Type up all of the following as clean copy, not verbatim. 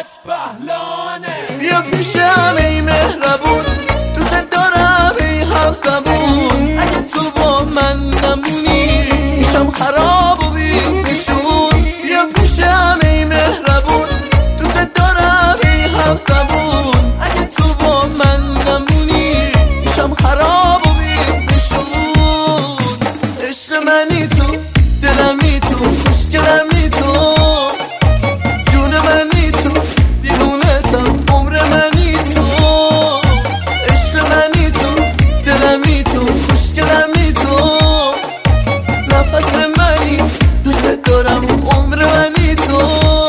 بهلانه. بیا پیشم ای مهربون، دوست دارم ای همزبون. اگه تو با من نمونی میشم خراب و بی‌نشون. بیا پیشم ای مهربون، دوست دارم ای همزبون. اگه تو با من نمونی میشم خراب و بی‌نشون. عشق منی تو، دلمی تو، خوشگلمی تو، جون منی تو، دیوونتم، عمر منی تو. عشق منی تو، دلمی تو، خوشگلمی تو، نفس منی، دوست دارم، عمر منی تو.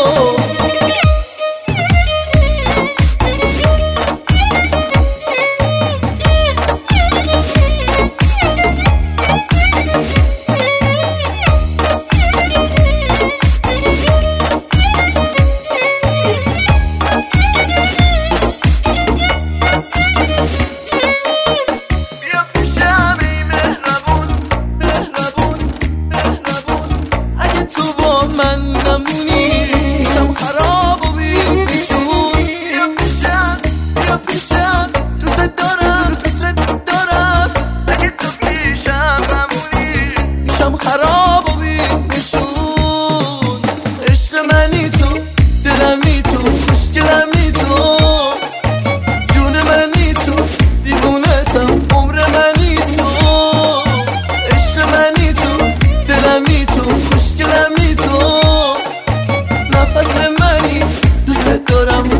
من نمونی میشم خراب و بی‌نشون. بیا پیشم دوست دارم. اگه تو پیشم نمونی میشم خراب و بی‌نشون. عشق منی تو، دلمی تو، خوشگلمی تو، جون منی تو، دیوونتم، عمر منی تو. عشق منی تو، دلمی تو، خوشگلمی تو، نفس منی، دوست دارم.